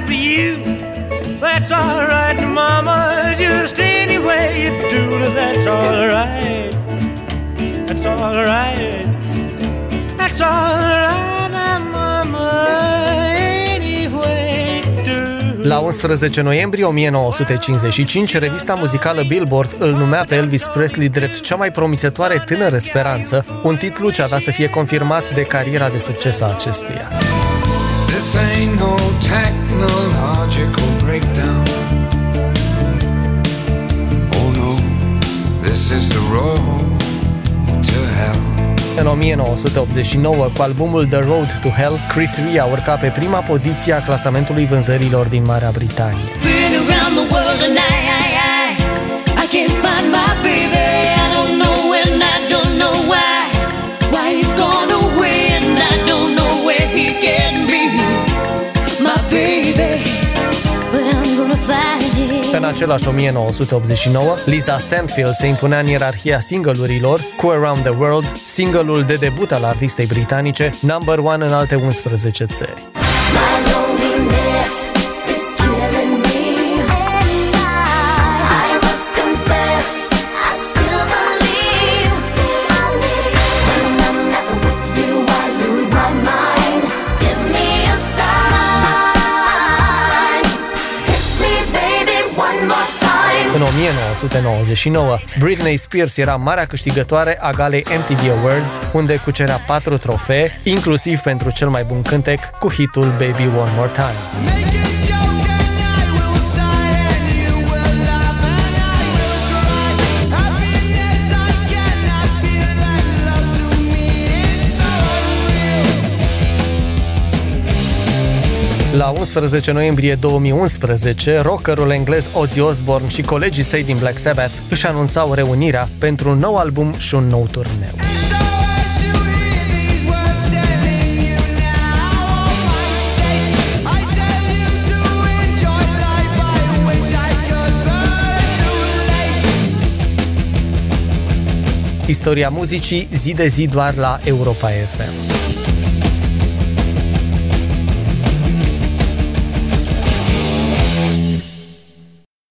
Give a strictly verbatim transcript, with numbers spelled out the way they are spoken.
for you. That's all right, mama, just any way you do it, that's all right. That's all right. That's all right, mama, any way you do. La unsprezece noiembrie o mie nouă sute cincizeci și cinci, revista muzicală Billboard îl numea pe Elvis Presley drept cea mai promițătoare tânără speranță, un titlu ce avea să fie confirmat de cariera de succes a acestuia. This ain't no technological breakdown. Oh no, this is the road to hell. În o mie nouă sute optzeci și nouă, cu albumul The Road to Hell, Chris Rea urca pe prima poziție a clasamentului vânzărilor din Marea Britanie. În același o mie nouă sute optzeci și nouă, Lisa Stanfield se impunea în ierarhia singlurilor cu Around the World, singurul de debut al artistei britanice, number one în alte unsprezece țări. În o mie nouă sute nouăzeci și nouă, Britney Spears era marea câștigătoare a galei M T V Awards, unde cucerea patru trofee, inclusiv pentru cel mai bun cântec, cu hitul Baby One More Time. La unsprezece noiembrie două mii unsprezece, rockerul englez Ozzy Osbourne și colegii săi din Black Sabbath își anunțau reunirea pentru un nou album și un nou turneu. Istoria muzicii zi de zi doar la Europa F M.